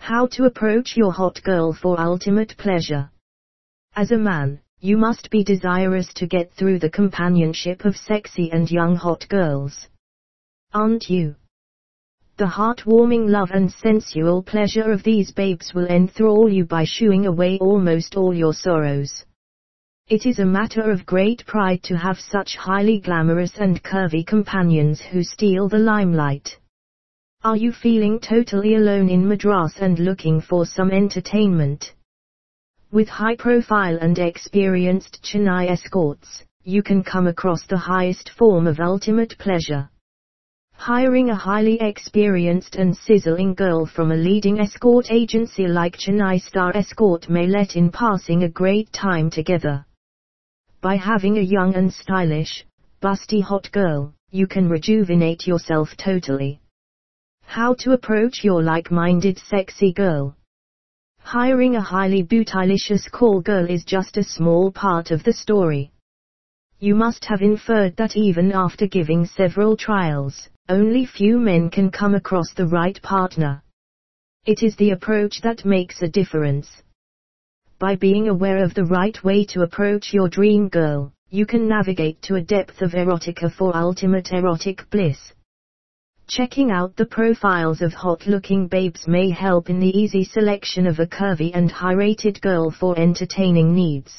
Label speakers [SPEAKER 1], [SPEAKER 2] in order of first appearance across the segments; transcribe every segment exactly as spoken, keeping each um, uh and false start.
[SPEAKER 1] How to approach your hot girl for ultimate pleasure. As a man, you must be desirous to get through the companionship of sexy and young hot girls. Aren't you? The heartwarming love and sensual pleasure of these babes will enthrall you by shooing away almost all your sorrows. It is a matter of great pride to have such highly glamorous and curvy companions who steal the limelight. Are you feeling totally alone in Madras and looking for some entertainment? With high profile and experienced Chennai escorts, you can come across the highest form of ultimate pleasure. Hiring a highly experienced and sizzling girl from a leading escort agency like Chennai Star Escort may let in passing a great time together. By having a young and stylish, busty hot girl, you can rejuvenate yourself totally. How to approach your like-minded sexy girl. Hiring a highly bootylicious call girl is just a small part of the story. You must have inferred that even after giving several trials, only few men can come across the right partner. It is the approach that makes a difference. By being aware of the right way to approach your dream girl, you can navigate to a depth of erotica for ultimate erotic bliss. Checking out the profiles of hot-looking babes may help in the easy selection of a curvy and high-rated girl for entertaining needs.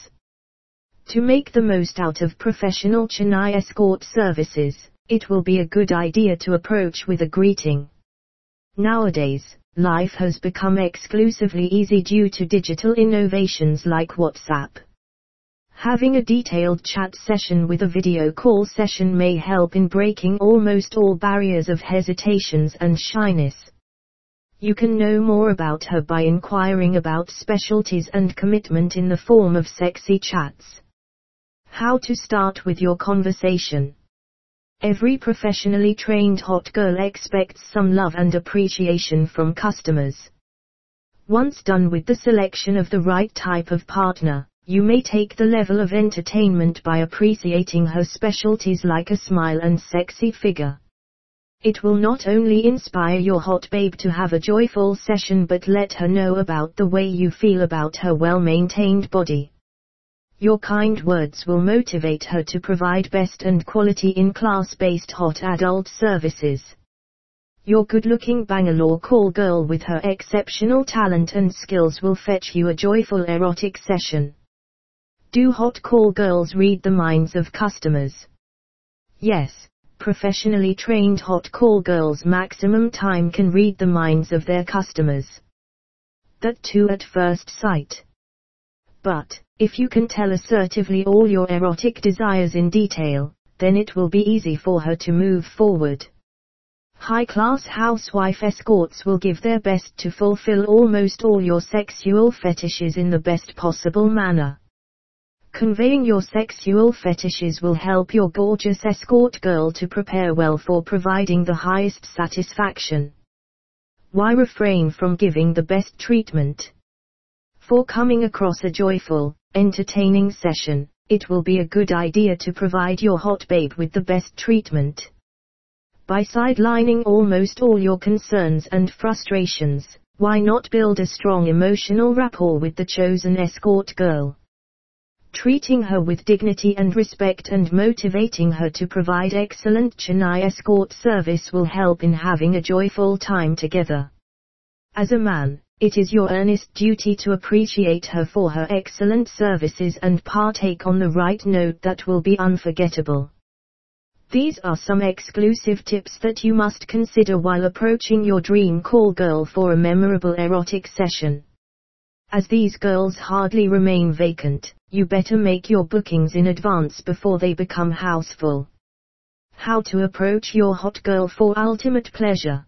[SPEAKER 1] To make the most out of professional Chennai escort services, it will be a good idea to approach with a greeting. Nowadays, life has become exclusively easy due to digital innovations like WhatsApp. Having a detailed chat session with a video call session may help in breaking almost all barriers of hesitations and shyness. You can know more about her by inquiring about specialties and commitment in the form of sexy chats. How to start with your conversation. Every professionally trained hot girl expects some love and appreciation from customers. Once done with the selection of the right type of partner, you may take the level of entertainment by appreciating her specialties like a smile and sexy figure. It will not only inspire your hot babe to have a joyful session but let her know about the way you feel about her well-maintained body. Your kind words will motivate her to provide best and quality in class-based hot adult services. Your good-looking Bangalore call girl with her exceptional talent and skills will fetch you a joyful erotic session. Do hot call girls read the minds of customers? Yes, professionally trained hot call girls maximum time can read the minds of their customers. That too at first sight. But, if you can tell assertively all your erotic desires in detail, then it will be easy for her to move forward. High-class housewife escorts will give their best to fulfill almost all your sexual fetishes in the best possible manner. Conveying your sexual fetishes will help your gorgeous escort girl to prepare well for providing the highest satisfaction. Why refrain from giving the best treatment? For coming across a joyful, entertaining session, it will be a good idea to provide your hot babe with the best treatment. By sidelining almost all your concerns and frustrations, why not build a strong emotional rapport with the chosen escort girl? Treating her with dignity and respect and motivating her to provide excellent Chennai escort service will help in having a joyful time together. As a man, it is your earnest duty to appreciate her for her excellent services and partake on the right note that will be unforgettable. These are some exclusive tips that you must consider while approaching your dream call girl for a memorable erotic session. As these girls hardly remain vacant, you better make your bookings in advance before they become houseful. How to approach your hot girl for ultimate pleasure.